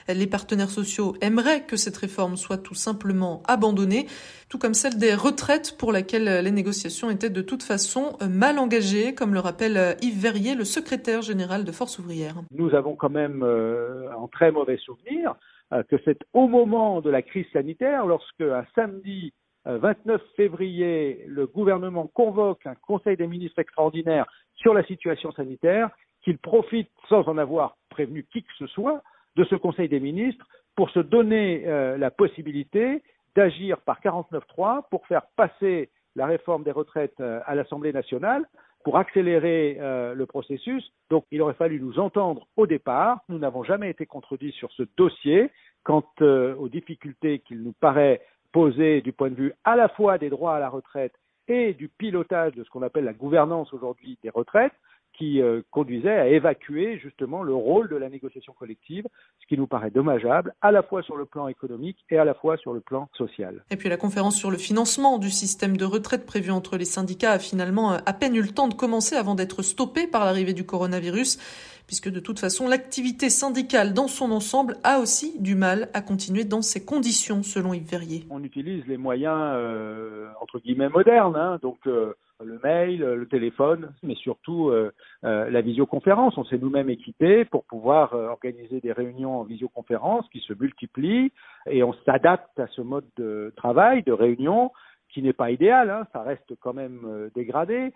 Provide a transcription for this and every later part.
Les partenaires sociaux aimeraient que cette réforme soit tout simplement abandonnée, tout comme celle des retraites pour laquelle les négociations étaient de toute façon mal engagées, comme le rappelle Yves Verrier, le secrétaire général de Force ouvrière. Nous avons quand même un très mauvais souvenir que c'est au moment de la crise sanitaire, lorsque un samedi 29 février, le gouvernement convoque un conseil des ministres extraordinaire sur la situation sanitaire, qu'il profite, sans en avoir prévenu qui que ce soit, de ce conseil des ministres pour se donner la possibilité d'agir par 49.3 pour faire passer la réforme des retraites à l'Assemblée nationale, pour accélérer le processus. Donc, il aurait fallu nous entendre au départ. Nous n'avons jamais été contredits sur ce dossier quant aux difficultés qu'il nous paraît poser du point de vue à la fois des droits à la retraite et du pilotage de ce qu'on appelle la gouvernance aujourd'hui des retraites, qui conduisait à évacuer justement le rôle de la négociation collective, ce qui nous paraît dommageable, à la fois sur le plan économique et à la fois sur le plan social. Et puis la conférence sur le financement du système de retraite prévue entre les syndicats a finalement à peine eu le temps de commencer avant d'être stoppée par l'arrivée du coronavirus, puisque de toute façon l'activité syndicale dans son ensemble a aussi du mal à continuer dans ces conditions, selon Yves Verrier. On utilise les moyens entre guillemets modernes, donc le mail, le téléphone, mais surtout la visioconférence. On s'est nous-mêmes équipés pour pouvoir organiser des réunions en visioconférence qui se multiplient et on s'adapte à ce mode de travail, de réunion qui n'est pas idéal, ça reste quand même dégradé.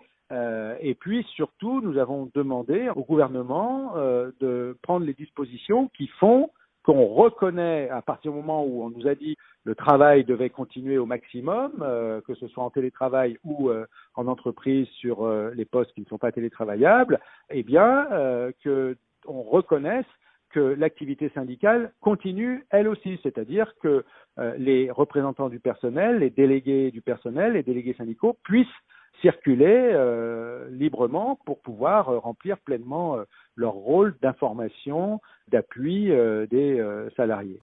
Et puis surtout, nous avons demandé au gouvernement de prendre les dispositions qui font qu'on reconnaît, à partir du moment où on nous a dit le travail devait continuer au maximum, que ce soit en télétravail ou en entreprise sur les postes qui ne sont pas télétravaillables, eh bien que on reconnaisse que l'activité syndicale continue elle aussi, c'est-à-dire que les représentants du personnel, les délégués du personnel, les délégués syndicaux puissent circuler librement pour pouvoir remplir pleinement leur rôle d'information, d'appui des salariés.